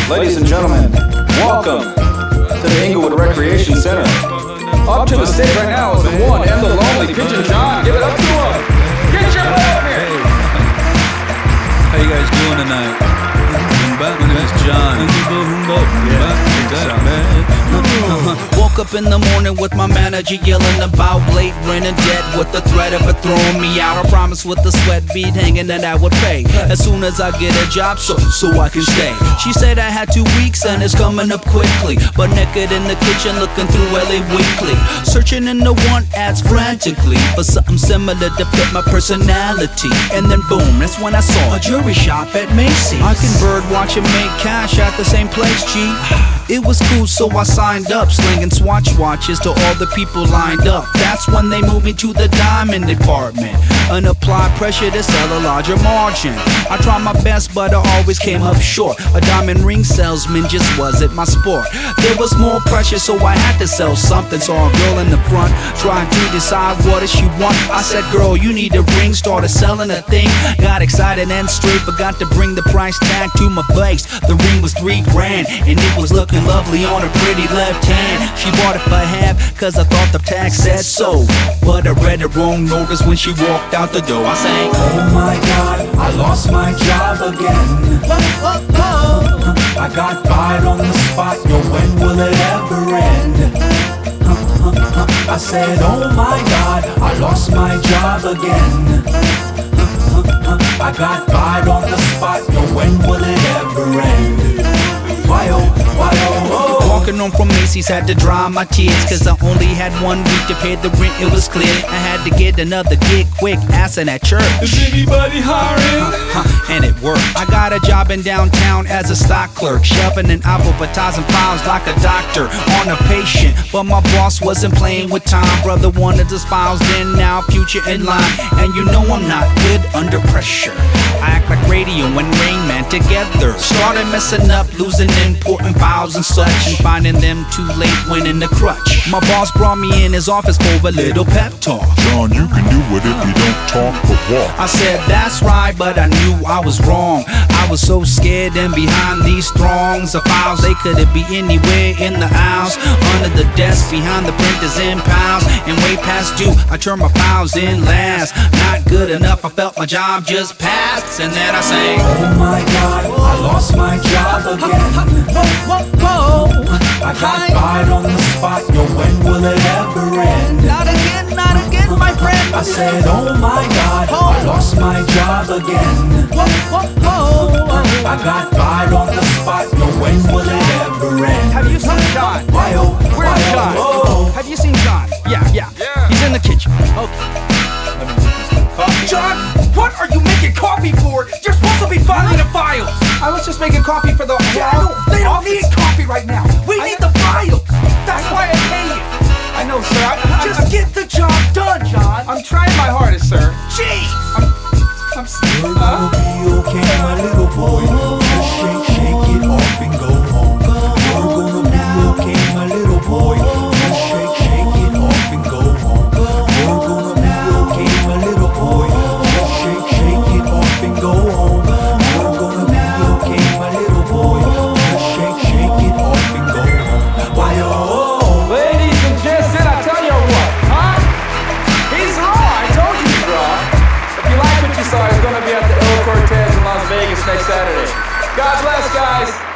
Ladies and gentlemen, welcome to the Inglewood Recreation Center. Up to the stage right now is the one and the lonely Pigeon John. Give it up to him. Get your butt up here. How you guys doing tonight? My name is John. Woke up in the morning with my manager yelling about late rent and debt with the threat of her throwing me out. I promised with the sweat bead hanging that I would pay as soon as I get a job so I can stay. She said I had 2 weeks and it's coming up quickly, but naked in the kitchen looking through LA Weekly, searching in the want ads frantically for something similar to fit my personality. And then boom, that's when I saw a jewelry shop at Macy's. I can bird watch and make cash at the same place, G. It was cool, so I signed up, slinging Swatch watches to all the people lined up. That's when they moved me to the diamond department and applied pressure to sell a larger margin. I tried my best, but I always came up short. A diamond ring salesman just wasn't my sport. There was more pressure, so I had to sell something. Saw a girl in the front trying to decide what does she want. I said, girl, you need a ring. Started selling a thing, got excited and straight forgot to bring the price tag to my face. The ring was $3 grand, and it was looking lovely on her pretty left hand. She bought it for half, cause I thought the tag said so, but I read the wrong notice when she walked out the door. I sang, oh my God, I lost my job again. I got fired on the spot, yo, when will it ever end? I said, oh my God, I lost my job again. I got fired on the spot, yo, when will it ever end? Why oh, walking home from Macy's had to dry my tears, cause I only had 1 week to pay the rent, it was clear I had to get another gig quick, asking at church, is anybody hiring? And it worked. I got a job in downtown as a stock clerk, shoving and alphabetizing files like a doctor on a patient. But my boss wasn't playing with time, brother wanted his files then, now, future in line. And you know I'm not good under pressure. I act like Radio and Rain Man together. Started messing up, losing important files and such, and finding them too late when in the crutch. My boss brought me in his office for a little pep talk. John, you can do it if you don't talk but walk. I said that's right, but I knew I was wrong. I was so scared, and behind these throngs of files, they could be anywhere in the house, under the desk, behind the printers in piles, and way past due. I turned my files in last. Not good enough, I felt my job just passed, and then I sang, oh my God, I lost my job again. I got fired on the spot, yo, when will it ever end? not again, my friend. I said, oh my God, I lost my job again. I got fired on the spot, yo, when will it ever end? Have you seen John? Why oh, Where's John? oh, Have you seen John? Yeah. He's in the kitchen. Okay. John, what are you making coffee for? You're supposed to be filing the files. I was just making coffee for the They don't need coffee right now. We need the files. That's why I pay you. I know, sir. Just get the job done, John. I'm trying my hardest, sir. Jeez. I'm you're gonna be okay, my little boy. Just shake it off and go home. You're gonna be okay, my little boy. Just shake it off and go home. You're gonna be okay, my little boy. Just shake it off and go home. You're gonna be okay, my little boy. Just shake it off and go home. Why oh, Ladies and gents, did I tell you what? Huh? He's raw. I told you he's raw. If you like what you saw, he's going to be at the El Cortez in Las Vegas next Saturday. God bless, guys.